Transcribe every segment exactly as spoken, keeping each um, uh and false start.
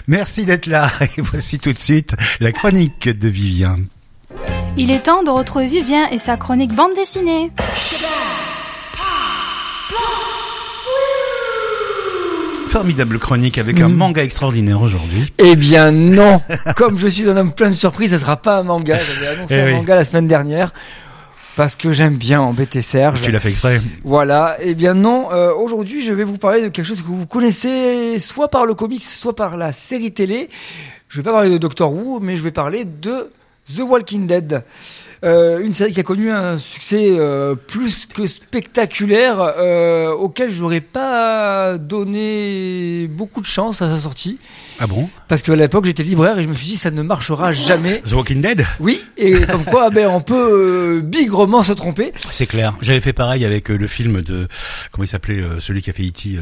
Merci d'être là. Et voici tout de suite la chronique de Vivien. Il est temps de retrouver Vivien et sa chronique bande dessinée. Formidable chronique avec un mmh. manga extraordinaire aujourd'hui. Eh bien non. Comme je suis un homme plein de surprises, ça sera pas un manga. J'avais annoncé eh un oui. manga la semaine dernière parce que j'aime bien embêter Serge. Tu l'as fait exprès. Voilà. Eh bien non. Euh, aujourd'hui, je vais vous parler de quelque chose que vous connaissez soit par le comics, soit par la série télé. Je vais pas parler de Doctor Who, mais je vais parler de The Walking Dead. Euh, une série qui a connu un succès euh, plus que spectaculaire, euh, auquel j'aurais pas donné beaucoup de chance à sa sortie. Ah bon ? Parce qu'à l'époque j'étais libraire et je me suis dit ça ne marchera jamais. The Walking Dead ? Oui, et comme quoi ben on peut euh, bigrement se tromper. C'est clair. J'avais fait pareil avec euh, le film de comment il s'appelait euh, celui qui a fait E T. Euh...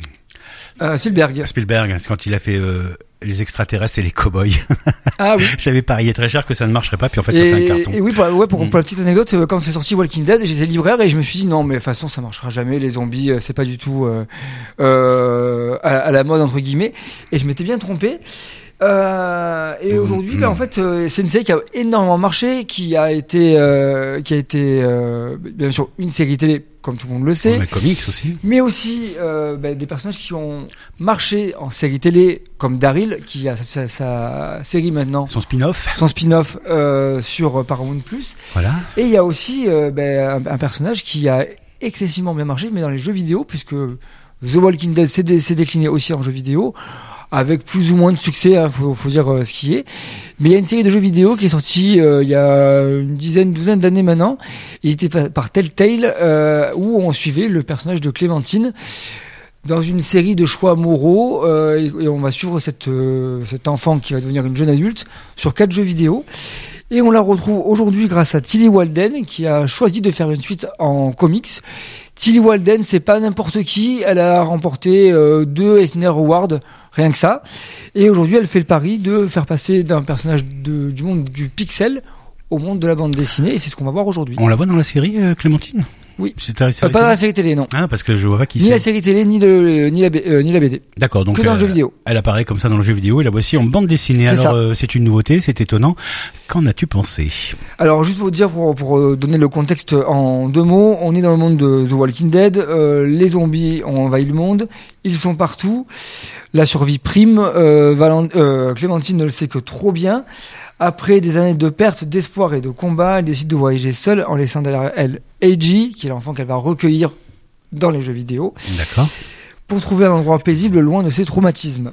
Euh, Spielberg. Spielberg, c'est quand il a fait euh, les extraterrestres et les cow-boys. Ah oui. J'avais parié très cher que ça ne marcherait pas, puis en fait et, ça fait un carton. Et oui, pour, ouais, pour, mmh. pour la petite anecdote, quand c'est sorti Walking Dead, j'étais libraire et je me suis dit non, mais de toute façon ça marchera jamais. Les zombies, c'est pas du tout euh, euh, à, à la mode entre guillemets. Et je m'étais bien trompé. Euh, et mmh, aujourd'hui, mmh. Bah, en fait, euh, c'est une série qui a énormément marché, qui a été, euh, qui a été, euh, bien sûr, une série télé, comme tout le monde le sait. Mais comics aussi. Mais aussi euh, bah, des personnages qui ont marché en série télé, comme Daryl, qui a sa, sa, sa série maintenant. Son spin-off. Son spin-off euh, sur Paramount plus. Voilà. Et il y a aussi euh, bah, un, un personnage qui a excessivement bien marché, mais dans les jeux vidéo, puisque The Walking Dead s'est, dé, s'est décliné aussi en jeux vidéo. Avec plus ou moins de succès, hein, faut, faut dire euh, ce qui est. Mais il y a une série de jeux vidéo qui est sortie euh, il y a une dizaine, douzaine d'années maintenant. Il était par, par Telltale, euh, où on suivait le personnage de Clémentine dans une série de choix moraux, euh, et, et on va suivre cette euh, cet enfant qui va devenir une jeune adulte sur quatre jeux vidéo. Et on la retrouve aujourd'hui grâce à Tilly Walden, qui a choisi de faire une suite en comics. Tilly Walden, c'est pas n'importe qui. Elle a remporté euh, deux Eisner Awards, rien que ça. Et aujourd'hui, elle fait le pari de faire passer d'un personnage de, du monde du pixel au monde de la bande dessinée. Et c'est ce qu'on va voir aujourd'hui. On la voit dans la série, euh, Clémentine ? Oui. C'est la série euh, pas dans la série télé, non. Ah, parce que je vois pas qui ni c'est. Ni la série télé, ni, de, ni, la, euh, ni la B D. D'accord, donc. Que dans elle, le jeu vidéo. Elle apparaît comme ça dans le jeu vidéo et la voici en bande dessinée. C'est Alors, euh, c'est une nouveauté, c'est étonnant. Qu'en as-tu pensé ? Alors, juste pour dire, pour, pour donner le contexte en deux mots, on est dans le monde de The Walking Dead. Euh, les zombies ont envahi le monde. Ils sont partout. La survie prime. Euh, Valent- euh, Clémentine ne le sait que trop bien. Après des années de perte, d'espoir et de combat, elle décide de voyager seule en laissant derrière elle A G, qui est l'enfant qu'elle va recueillir dans les jeux vidéo. D'accord. Pour trouver un endroit paisible loin de ses traumatismes.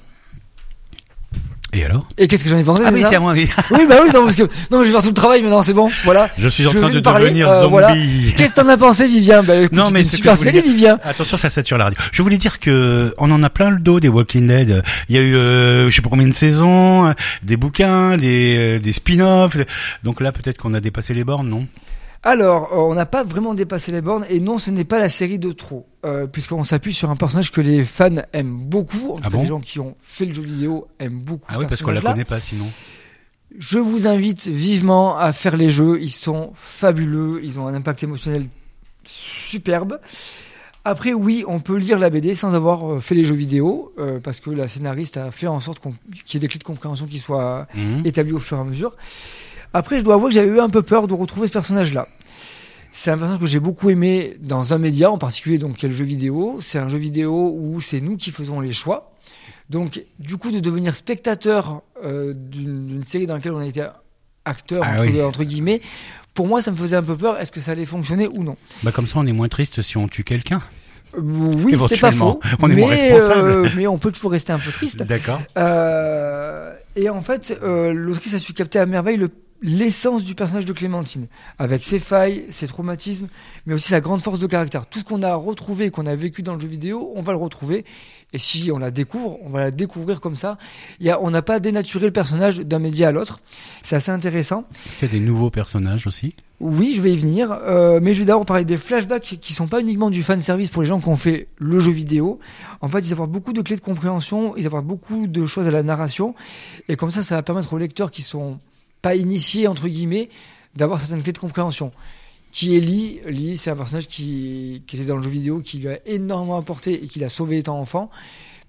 Et alors ? Et qu'est-ce que j'en ai pensé ? Ah oui, c'est à moi, oui. Oui, bah oui, non, parce que, non, je vais faire tout le travail maintenant, c'est bon, voilà. Je suis en je train de parler, devenir euh, zombie. Voilà. Qu'est-ce que t'en as pensé, Vivien ? Bah, écoute, non, mais c'est super série, Vivien. Attention, ça sature la radio. Je voulais dire que, on en a plein le dos des Walking Dead. Il y a eu, euh, je sais pas combien de saisons, des bouquins, des, euh, des spin-offs. Donc là, peut-être qu'on a dépassé les bornes, non ? Alors, euh, on n'a pas vraiment dépassé les bornes, et non, ce n'est pas la série de trop, euh, puisqu'on s'appuie sur un personnage que les fans aiment beaucoup, en tout ah cas bon les gens qui ont fait le jeu vidéo aiment beaucoup. Ah oui, parce qu'on la connaît pas sinon. Je vous invite vivement à faire les jeux, ils sont fabuleux, ils ont un impact émotionnel superbe. Après, oui, on peut lire la B D sans avoir fait les jeux vidéo, euh, parce que la scénariste a fait en sorte qu'on, qu'il y ait des clés de compréhension qui soient mmh. établies au fur et à mesure. Après, je dois avouer que j'avais eu un peu peur de retrouver ce personnage-là. C'est un personnage que j'ai beaucoup aimé dans un média, en particulier donc qui est le jeu vidéo. C'est un jeu vidéo où c'est nous qui faisons les choix. Donc, du coup, de devenir spectateur euh, d'une, d'une série dans laquelle on a été acteur, ah entre, oui. entre guillemets, pour moi, ça me faisait un peu peur. Est-ce que ça allait fonctionner ou non ? Bah comme ça, on est moins triste si on tue quelqu'un. Euh, oui, c'est pas faux. On est mais, moins responsable. Euh, mais on peut toujours rester un peu triste. D'accord. Euh, et en fait, euh, l'autrice a su capter à merveille le l'essence du personnage de Clémentine, avec ses failles, ses traumatismes, mais aussi sa grande force de caractère. Tout ce qu'on a retrouvé, qu'on a vécu dans le jeu vidéo, on va le retrouver. Et si on la découvre, on va la découvrir comme ça. Il y a, on n'a pas dénaturé le personnage d'un média à l'autre. C'est assez intéressant. Est-ce qu'il y a des nouveaux personnages aussi ? Oui, je vais y venir. Euh, mais je vais d'abord parler des flashbacks qui sont pas uniquement du fan service pour les gens qui ont fait le jeu vidéo. En fait, ils apportent beaucoup de clés de compréhension, ils apportent beaucoup de choses à la narration. Et comme ça, ça va permettre aux lecteurs qui sont pas initié entre guillemets d'avoir certaines clés de compréhension. Qui est Lee Lee, c'est un personnage qui, qui était dans le jeu vidéo, qui lui a énormément apporté et qui l'a sauvé étant enfant,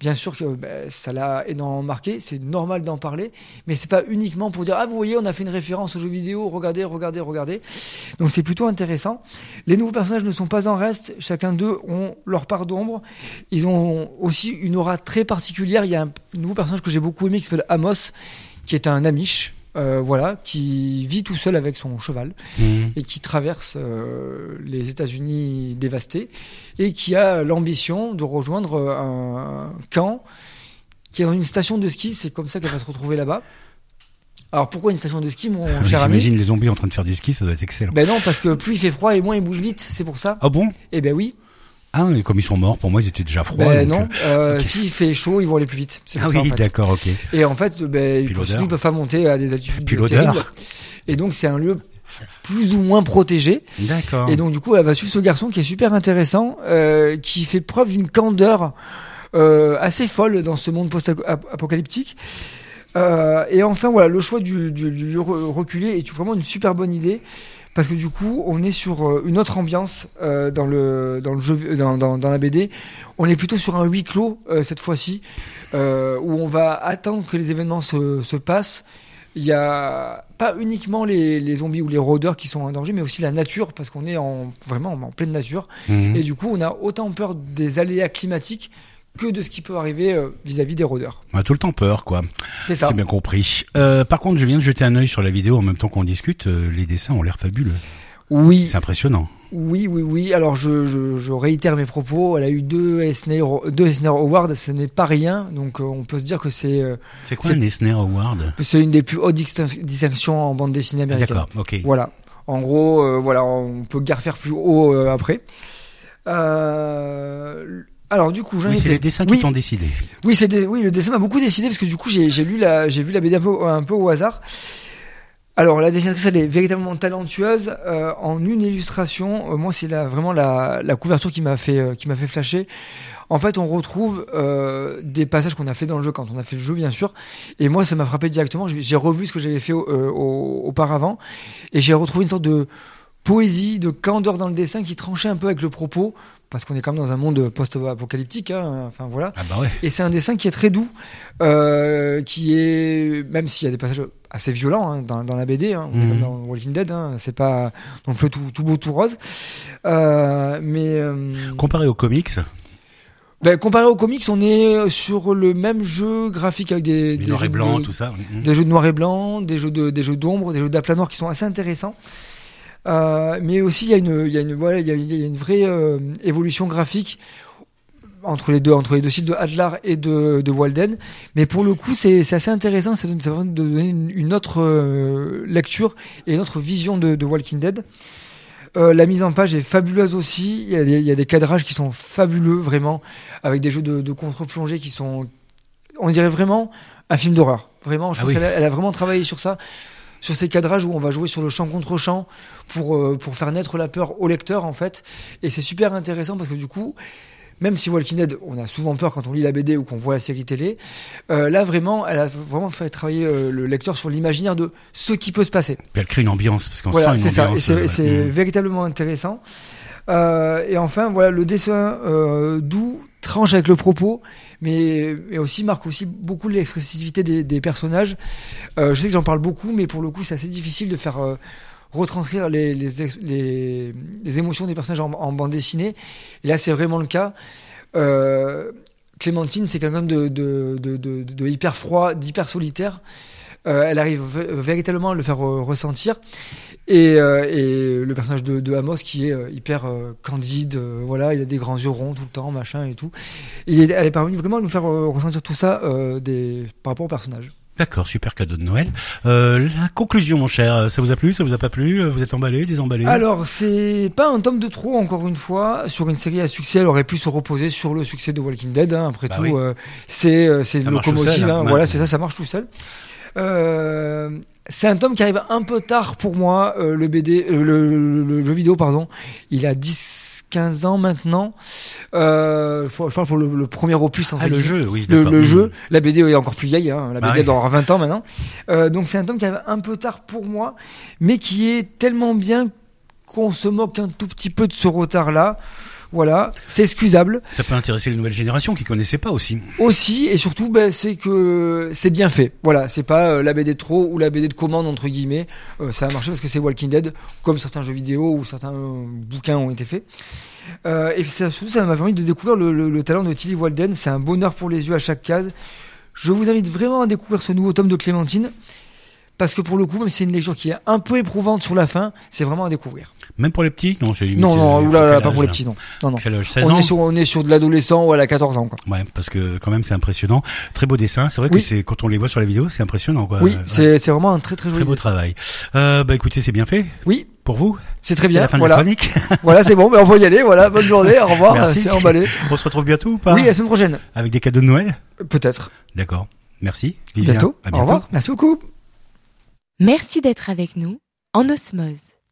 bien sûr que bah, ça l'a énormément marqué, c'est normal d'en parler, mais c'est pas uniquement pour dire ah vous voyez on a fait une référence aux jeux vidéo, regardez, regardez, regardez. Donc c'est plutôt intéressant. Les nouveaux personnages ne sont pas en reste, chacun d'eux ont leur part d'ombre. Ils ont aussi une aura très particulière. Il y a un nouveau personnage que j'ai beaucoup aimé qui s'appelle Amos, qui est un Amish. Euh, voilà, qui vit tout seul avec son cheval mmh. et qui traverse euh, les États-Unis dévastés et qui a l'ambition de rejoindre un camp qui est dans une station de ski. C'est comme ça qu'elle va se retrouver là-bas. Alors pourquoi une station de ski, mon ah, cher ami ? J'imagine les zombies en train de faire du ski, ça doit être excellent. Ben non, parce que plus il fait froid et moins ils bougent vite, c'est pour ça. Ah bon ? Eh ben oui. Ah, et comme ils sont morts, pour moi, ils étaient déjà froids. Ben donc non, euh, okay. S'il fait chaud, ils vont aller plus vite. C'est ah oui, ça, en fait. D'accord, ok. Et en fait, ben, ils ne peuvent pas monter à des altitudes terribles. Et donc, c'est un lieu plus ou moins protégé. D'accord. Et donc, du coup, elle va suivre ce garçon qui est super intéressant, euh, qui fait preuve d'une candeur euh, assez folle dans ce monde post-apocalyptique. Euh, et enfin, voilà, le choix du, du, du lieu reculé est vraiment une super bonne idée. Parce que du coup, on est sur une autre ambiance euh, dans le dans le jeu, dans, dans, dans la B D. On est plutôt sur un huis clos euh, cette fois-ci, euh, où on va attendre que les événements se, se passent. Il y a pas uniquement les, les zombies ou les rôdeurs qui sont en danger, mais aussi la nature, parce qu'on est en vraiment en pleine nature. Mmh. Et du coup, on a autant peur des aléas climatiques que de ce qui peut arriver euh, vis-à-vis des rôdeurs. On a tout le temps peur, quoi. C'est ça. C'est bien compris. Euh, par contre, je viens de jeter un œil sur la vidéo en même temps qu'on discute. Euh, les dessins ont l'air fabuleux. Oui. C'est impressionnant. Oui, oui, oui. Alors, je, je, je réitère mes propos. Elle a eu deux Eisner, deux Eisner Awards. Ce n'est pas rien. Donc, euh, on peut se dire que c'est... Euh, c'est quoi c'est, un Eisner Award ? C'est une des plus hautes distinctions en bande dessinée américaine. D'accord, ok. Voilà. En gros, euh, voilà, on peut guère faire plus haut euh, après. Euh... Alors du coup, j'en oui, étais... c'est les dessins oui. qui t'ont décidé. Oui, c'est des... oui, le dessin m'a beaucoup décidé parce que du coup, j'ai, j'ai lu la, j'ai vu la B D un peu, un peu au hasard. Alors la dessinatrice, elle est véritablement talentueuse. Euh, en une illustration, euh, moi, c'est la, vraiment la, la couverture qui m'a fait, euh, qui m'a fait flasher. En fait, on retrouve euh, des passages qu'on a fait dans le jeu quand on a fait le jeu, bien sûr. Et moi, ça m'a frappé directement. J'ai revu ce que j'avais fait euh, au, auparavant, et j'ai retrouvé une sorte de poésie, de candeur dans le dessin qui tranchait un peu avec le propos. Parce qu'on est quand même dans un monde post-apocalyptique, hein, enfin voilà. Ah bah ouais. Et c'est un dessin qui est très doux, euh, qui est, même s'il y a des passages assez violents hein, dans, dans la B D, hein, on mmh. est comme dans Walking Dead, hein, c'est pas non plus tout, tout beau tout rose, euh, mais euh, comparé aux comics. Ben, comparé aux comics, on est sur le même jeu graphique avec des, des noir jeux et blanc, de, tout ça, mmh. des jeux de noir et blanc, des jeux de, des jeux d'ombre, des jeux d'aplat noir qui sont assez intéressants. Euh, mais aussi il y a une il y a une voilà il y a, il y a une vraie euh, évolution graphique entre les deux entre les deux styles de Adlar et de de Walden, mais pour le coup c'est c'est assez intéressant, ça donne ça va donner une, une autre euh, lecture et une autre vision de de Walking Dead. Euh, la mise en page est fabuleuse aussi, il y a des, il y a des cadrages qui sont fabuleux vraiment, avec des jeux de, de contre-plongée qui sont, on dirait vraiment un film d'horreur, vraiment je ah pense oui. qu'elle a, elle a vraiment travaillé sur ça, sur ces cadrages où on va jouer sur le champ contre champ pour euh, pour faire naître la peur au lecteur en fait. Et c'est super intéressant parce que du coup, même si Walking Dead, on a souvent peur quand on lit la B D ou qu'on voit la série télé, euh, là vraiment, elle a vraiment fait travailler euh, le lecteur sur l'imaginaire de ce qui peut se passer. Puis elle crée une ambiance parce qu'on voilà, sent une c'est ambiance. Ça. Et c'est, euh, c'est mmh. véritablement intéressant. Euh, et enfin, voilà, le dessin euh, doux tranche avec le propos, mais, mais aussi marque aussi beaucoup l'expressivité des, des personnages. Euh, je sais que j'en parle beaucoup, mais pour le coup, c'est assez difficile de faire euh, retranscrire les, les, les, les émotions des personnages en, en bande dessinée. Et là, c'est vraiment le cas. Euh, Clémentine, c'est quelqu'un de, de, de, de, de hyper froid, d'hyper solitaire. Euh, elle arrive v- véritablement à le faire euh, ressentir. Et, euh, et le personnage de, de Amos qui est euh, hyper euh, candide, euh, voilà, il a des grands yeux ronds tout le temps, machin et tout. Et elle est parvenue vraiment à nous faire euh, ressentir tout ça euh, des, par rapport au personnage. D'accord, super cadeau de Noël. Euh, la conclusion, mon cher, ça vous a plu, ça vous a pas plu? Vous êtes emballé, désemballé? Alors, c'est pas un tome de trop, encore une fois. Sur une série à succès, elle aurait pu se reposer sur le succès de Walking Dead. Hein. Après bah tout, oui. euh, c'est, c'est une locomotive. Hein. Hein. Voilà, c'est ça, ça marche tout seul. Euh, c'est un tome qui arrive un peu tard pour moi. Euh, le B D, euh, le, le, le jeu vidéo, pardon, il a dix, quinze ans maintenant. Euh, je parle pour le, le premier opus. En ah, fait, le jeu, oui. Le, le mmh. jeu. La B D est encore plus vieille. Hein. La bah B D oui. doit avoir vingt ans maintenant. Euh, donc c'est un tome qui arrive un peu tard pour moi, mais qui est tellement bien qu'on se moque un tout petit peu de ce retard-là. Voilà, c'est excusable. Ça peut intéresser les nouvelles générations qui connaissaient pas aussi. Aussi, et surtout, ben, c'est que c'est bien fait. Voilà, c'est pas euh, la B D de trop ou la B D de commande entre guillemets. Euh, ça a marché parce que c'est Walking Dead, comme certains jeux vidéo ou certains euh, bouquins ont été faits. Euh, et ça, surtout, ça m'a permis de découvrir le, le, le talent de Tilly Walden. C'est un bonheur pour les yeux à chaque case. Je vous invite vraiment à découvrir ce nouveau tome de Clémentine. Parce que pour le coup, même si c'est une lecture qui est un peu éprouvante sur la fin, c'est vraiment à découvrir. Même pour les petits? Non, c'est limite, Non, non, euh, oulala, quel pas âge, pour les là petits, non. non, non. Quel âge, seize On ans est sur, on est sur de l'adolescent ou à la quatorze ans, quoi. Ouais, parce que quand même c'est impressionnant. Très beau dessin. C'est vrai Oui. que c'est quand on les voit sur la vidéo, c'est impressionnant, quoi. Oui, Ouais. c'est, c'est vraiment un très très joli Très beau dessin. travail. Euh, bah écoutez, c'est bien fait. Oui, Pour vous. c'est très C'est bien. la fin Voilà. de la chronique. Voilà, c'est bon, mais on peut y aller. Voilà, bonne journée, au revoir. Merci. C'est emballé. On se retrouve bientôt ou pas? Oui, la semaine prochaine. Avec des cadeaux de Noël? Euh, Peut-être. D'accord. Merci. Vivien. Bientôt. À Au bientôt. revoir. Merci beaucoup. Merci d'être avec nous en osmose.